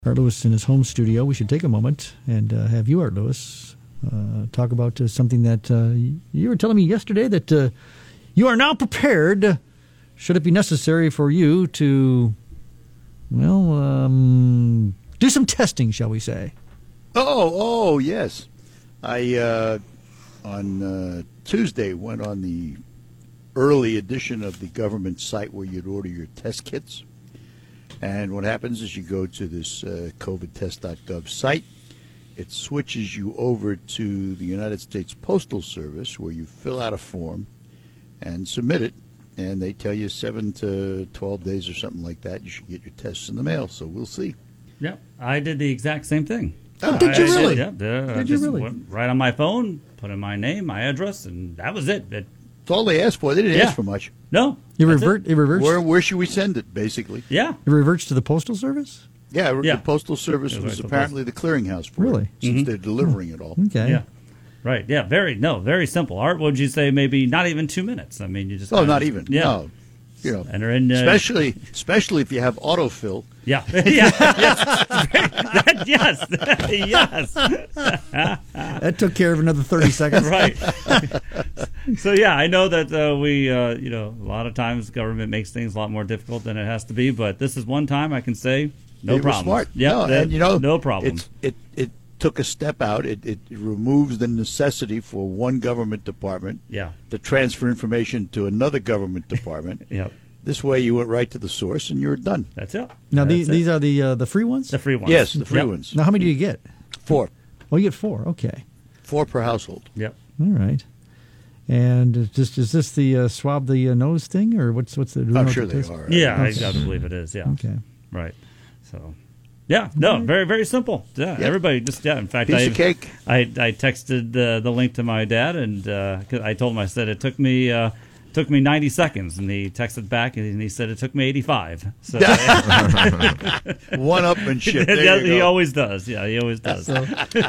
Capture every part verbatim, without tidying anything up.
Art Lewis in his home studio. We should take a moment and uh, have you, Art Lewis, uh, talk about uh, something that uh, you were telling me yesterday that uh, you are now prepared, should it be necessary for you to, well, um, do some testing, shall we say. Oh, oh, yes. I, uh, on uh, Tuesday, went on the early edition of the government site where you'd order your test kits. And what happens is you go to this uh, covid test dot gov site. It switches you over to the United States Postal Service, where you fill out a form and submit it. And they tell you seven to twelve days or something like that, you should get your tests in the mail. So we'll see. Yeah, I did the exact same thing. Oh, did you I, really? I did, yeah, did I you just really? Went right on my phone, put in my name, my address, and that was it. it That's all they asked for. They didn't Yeah. ask for much. no. It, that's revert, It. it, reverts, Where where should we send it, basically? Yeah. it reverts to the Postal Service? Yeah, Yeah. the Postal Service It was was right to the apparently the clearinghouse for Really? it, since Mhm. they're delivering it all. Okay. Yeah. Right. Yeah. Very, no, very simple. Art, would you say maybe not even two minutes? I mean, you just. Oh, kinda not just- even. Yeah. No. You know, Enter in. Uh, especially especially if you have autofill. Yeah. yeah. Yes. That- yes. yes. That took care of another thirty seconds. Right. So yeah, I know that uh, we, uh, you know, a lot of times government makes things a lot more difficult than it has to be. But this is one time I can say no They were problem. smart. Yeah. No, and you know, no problem. It's, it it took a step out. It it removes the necessity for one government department Yeah. to transfer information to another government department. Yeah. This way, you went right to the source and you're done. That's it. Now, That's these, it. these are the uh, the free ones? the free ones. Yes, the free Yep. ones. Now, how many do you get? Four, Oh, you get four. Okay. four per household. Yep. All right. And is this, is this the uh, swab the uh, nose thing, or what's what's the? do you know I'm what sure the they test- are. Yeah, I, Okay. I believe it is. Yeah. Okay. Right. So. Yeah. No. Very very simple. Yeah. Yeah. Everybody just yeah. In fact, Piece I of cake. I I texted uh, the link to my dad, and uh, 'cause I told him I said it took me. Uh, Took me ninety seconds, and he texted back, and he said it took me eighty-five. So One upmanship. There yeah, you he go. always does. Yeah, he always does. So,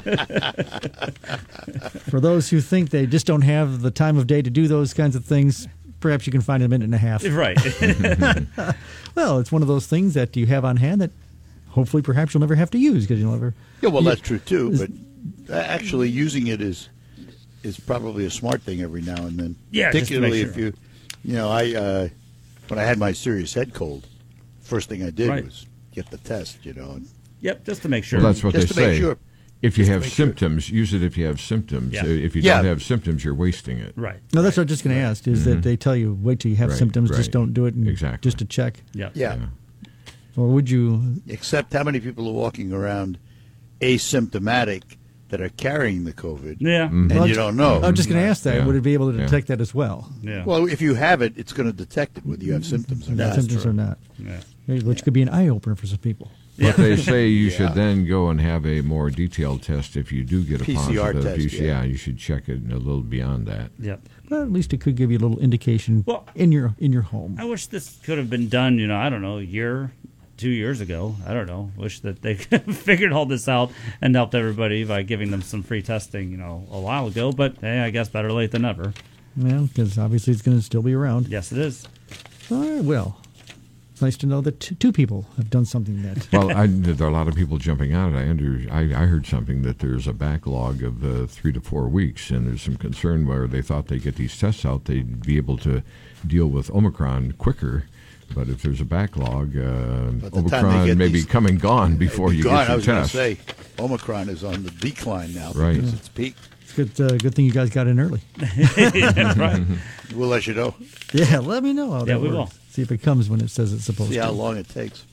for those who think they just don't have the time of day to do those kinds of things, perhaps you can find a minute and a half. Right. Well, it's one of those things that you have on hand that hopefully perhaps you'll never have to use because you'll never. Yeah, well, you- that's true too. But actually, using it is is probably a smart thing every now and then. Yeah, just to make particularly if sure. you, you know, I uh, when I had my serious head cold, first thing I did Right. was get the test. You know, and Yep, just to make sure. Well, that's what just they to make say. sure. If you Just to have make sure. symptoms, use it if you have symptoms. Yeah. Uh, If you Yeah. don't have symptoms, you're wasting it. Right. No, that's what I was just going to ask. Is that they tell you wait till you have Right, symptoms, just right. don't do it, and Exactly. just to check, Yep. Yeah. or would you? Except how many people are walking around asymptomatic that are carrying the COVID, Yeah. and Well, you don't know. I'm just going to ask that. Yeah. Would it be able to Yeah. detect that as well? Yeah. Well, if you have it, it's going to detect it whether you have symptoms or That's not. symptoms true. or not, Yeah. which could be an eye opener for some people. But they say you Yeah. should then go and have a more detailed test if you do get a P C R positive. test, you should, yeah. you should check it a little beyond that. Yep. But at least it could give you a little indication Well, in your in your home. I wish this could have been done, you know, I don't know, a year, two years ago. I don't know. Wish that they could have figured all this out and helped everybody by giving them some free testing, you know, a while ago. But, hey, I guess better late than never. Well, because obviously it's going to still be around. Yes, it is. All right, well, it's nice to know that t- two people have done something that. Well, I, there are a lot of people jumping out. I, under, I, I heard something that there's a backlog of uh, three to four weeks, and there's some concern where they thought they get these tests out, they'd be able to deal with Omicron quicker. But if there's a backlog, uh, By the time they Omicron get may be these- come and gone before It'd be you gone. get I your was going to test. say, Omicron is on the decline now Right. because Yeah. it's peaked. It's good. Uh, good thing you guys got in early. Yeah, right. We'll let you know. Yeah, let me know how Yeah, that we works. will. See if it comes when it says it's supposed See to. how long it takes.